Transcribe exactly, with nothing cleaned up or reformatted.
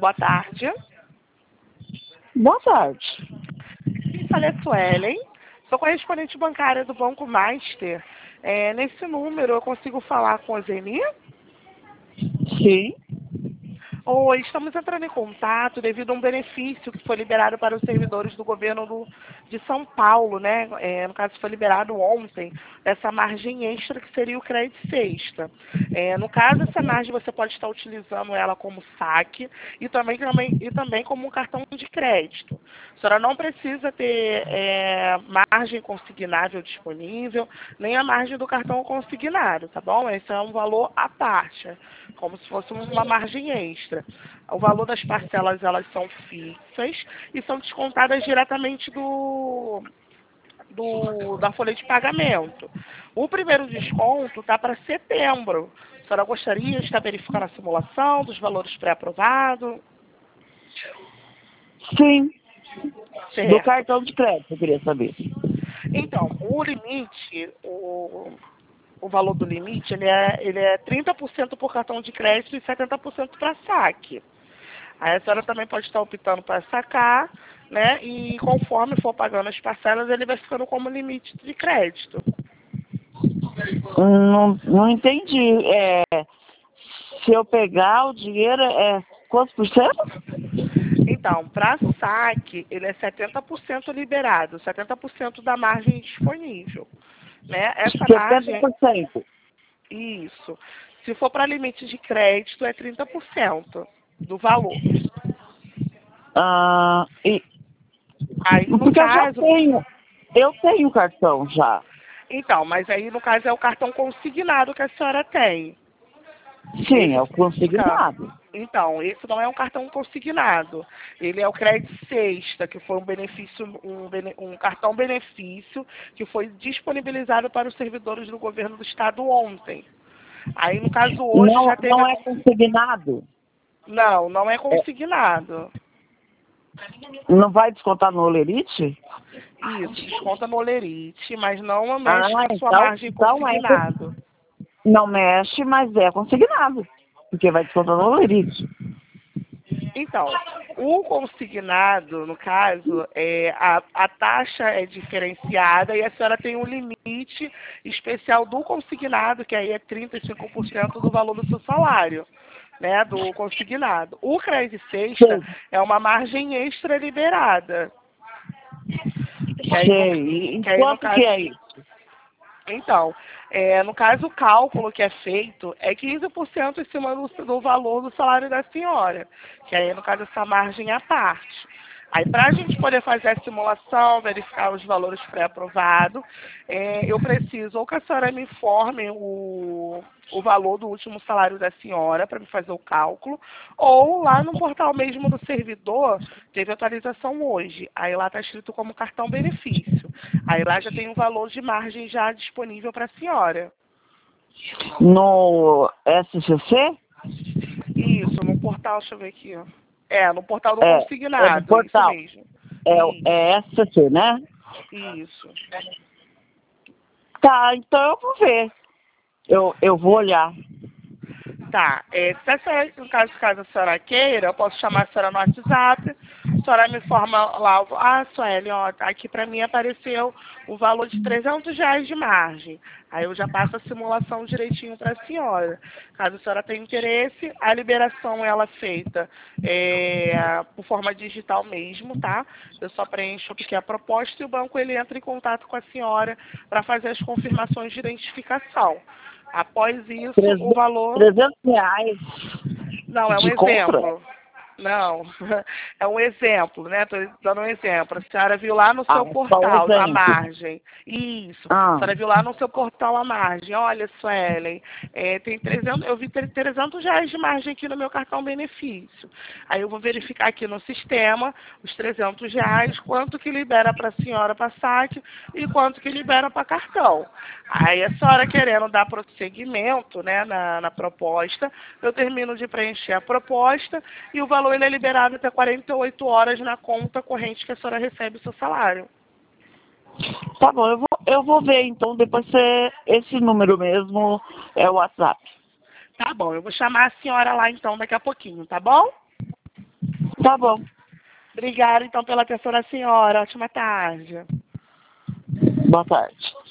Boa tarde. Boa tarde. Quem fala é a Suelen. Sou correspondente bancária do Banco Master. É, nesse número eu consigo falar com a Zeni? Sim. Oi, estamos entrando em contato devido a um benefício que foi liberado para os servidores do governo do, de São Paulo, né? É, no caso, foi liberado ontem, essa margem extra que seria o crédito sexta. É, no caso, essa margem você pode estar utilizando ela como saque e também, também, e também como um cartão de crédito. A senhora não precisa ter é, margem consignável disponível, nem a margem do cartão consignado, tá bom? Esse é um valor à parte, como se fosse uma margem extra. O valor das parcelas, elas são fixas e são descontadas diretamente do, do, da folha de pagamento. O primeiro desconto está para setembro. A senhora gostaria de estar verificando a simulação dos valores pré-aprovados? Sim. Certo. Do cartão de crédito, eu queria saber. Então, o limite, o, o valor do limite, ele é, ele é trinta por cento por cartão de crédito e setenta por cento para saque. Aí a senhora também pode estar optando para sacar, né? E conforme for pagando as parcelas, ele vai ficando como limite de crédito. Não, não entendi. É, se eu pegar o dinheiro, é quantos por cento? Então, para saque, ele é setenta por cento liberado, setenta por cento da margem disponível. Né? Essa margem... setenta por cento. Isso. Se for para limite de crédito, é trinta por cento do valor. Ah, e, Aí, no porque eu já caso... tenho, eu tenho cartão já. Então, mas aí, no caso, é o cartão consignado que a senhora tem. Sim, Esse é o consignado. Então, esse não é um cartão consignado. Ele é o crédito sexta, que foi um benefício, um, um cartão benefício que foi disponibilizado para os servidores do governo do estado ontem. Aí, no caso, hoje Não, já teve... não A... é consignado. Não, não é É, consignado. não vai descontar no Olerite? Isso, desconta no Olerite, mas não mexe Ah, com a sua então, margem então é. consignado. Não mexe, mas é consignado. Porque vai descontar no Olerite. Então, o consignado, no caso, é, a, a taxa é diferenciada e a senhora tem um limite especial do consignado, que aí é trinta e cinco por cento do valor do seu salário, né, do consignado. O crédito sexta Sim. é uma margem extra liberada. Que aí, no, Sei. E que aí, no quanto que caso, é isso? então, é, no caso, o cálculo que é feito é quinze por cento em cima do, do valor do salário da senhora, que aí, no caso, essa margem é à parte. Aí, para a gente poder fazer a simulação, verificar os valores pré-aprovados, é, eu preciso ou que a senhora me informe o, o valor do último salário da senhora para me fazer o cálculo, ou lá no portal mesmo do servidor, teve atualização hoje. Aí lá está escrito como cartão benefício. Aí lá já tem um valor de margem já disponível para a senhora. No S C C? Isso, no portal, deixa eu ver aqui, ó. É, no portal do É, é do consignado, isso portal. mesmo. É, Isso, é S C C, né? isso. Tá, então eu vou ver. Eu, eu vou olhar. Tá, é, se a senhora, no caso, caso a senhora queira, eu posso chamar a senhora no WhatsApp, a senhora me informa lá, ah, Sueli, ó, aqui para mim apareceu o valor de trezentos reais de margem. Aí eu já passo a simulação direitinho para a senhora. Caso a senhora tenha interesse, a liberação ela é feita é, por forma digital mesmo, tá? Eu só preencho porque é a proposta e o banco ele entra em contato com a senhora para fazer as confirmações de identificação. Após isso, o valor... trezentos reais Não, é um de compra? exemplo. Não, é um exemplo, né? Estou dando um exemplo. A senhora viu lá no Ah, seu só um portal a exemplo. margem. Isso. A Ah, senhora viu lá no seu portal a margem. Olha, Suelen, é, tem trezentos, eu vi ter trezentos reais de margem aqui no meu cartão benefício. Aí eu vou verificar aqui no sistema os trezentos reais, quanto que libera para a senhora para saque e quanto que libera para cartão. Aí a senhora querendo dar prosseguimento, né, na, na proposta, eu termino de preencher a proposta e o valor ele é liberado até quarenta e oito horas na conta corrente que a senhora recebe o seu salário. tá bom, eu vou, eu vou ver então, depois você, esse número mesmo é o WhatsApp. Tá bom, eu vou chamar a senhora lá então daqui a pouquinho, tá bom? Tá bom. Obrigada, então, pela atenção da senhora. Ótima tarde. Boa tarde.